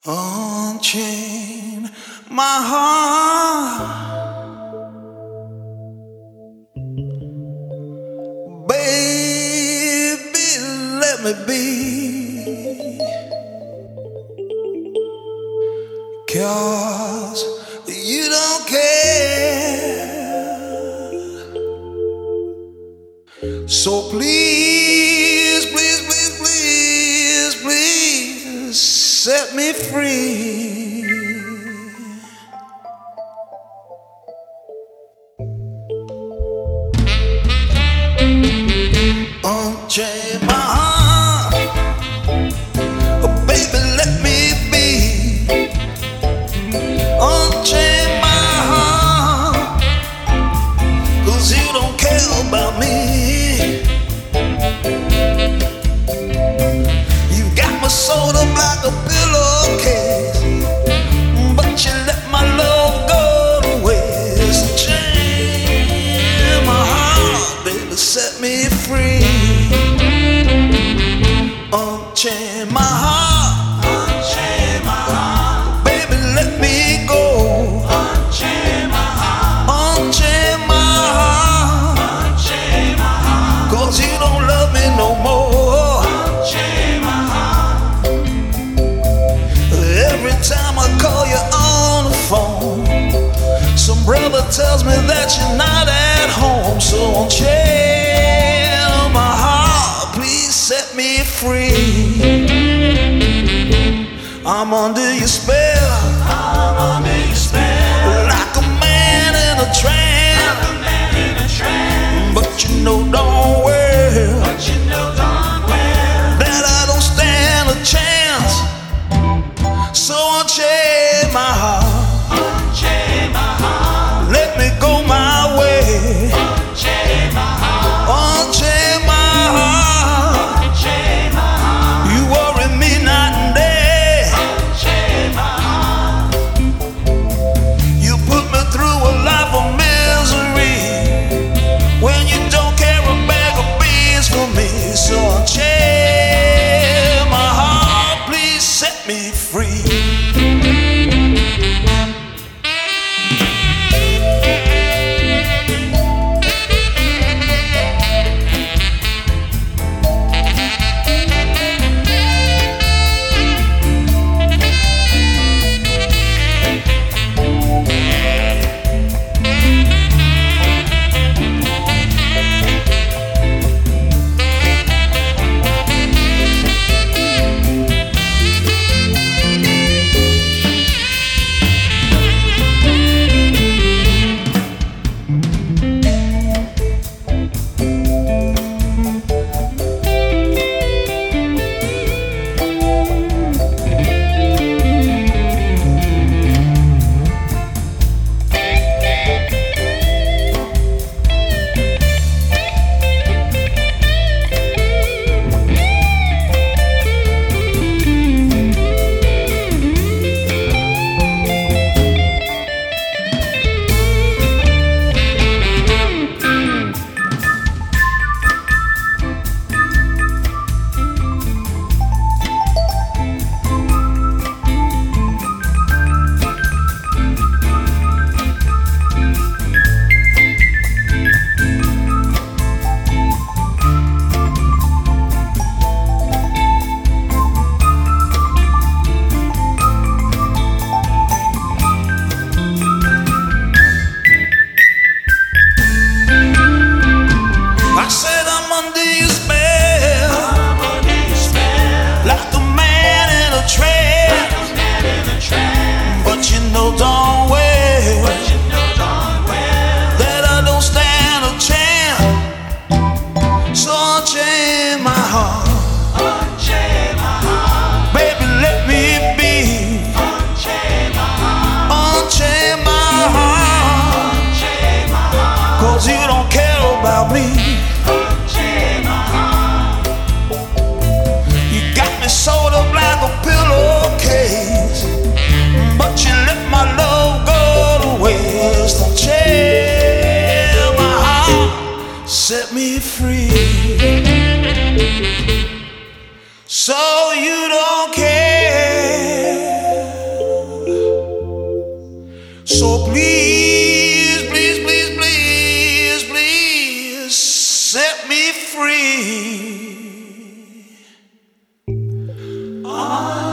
Unchain my heart, baby, let me be. 'Cause you don't care. So please, please, please, please, please set me free. Unchain my heart, oh baby, let me be. Unchain my heart, 'cause you don't care about me. You got me sewed up like a pillowcase, but you let my love go to waste. Unchain my heart, baby, set me free. Unchain my heart, unchain my heart, baby, let me go. Unchain my heart, unchain my heart, unchain my heart, 'cause you don't love me no more. Unchain my heart. Every time I call you on the phone, some brother tells me that you're not at home. So unchain my heart, please set me free. I'm under your spell, I'm under your spell, like a man in a trance, like a man in a trance. But you know darn well, that I don't stand a chance. So unchain my heart, unchain my heart, let me go my way. Unchain my heart, unchain my heart, unchain my heart. You worry me night and day. Unchain my heart. You put me through a life of misery when you don't care a bag of beans for me. So unchain my heart, please set me free. heart.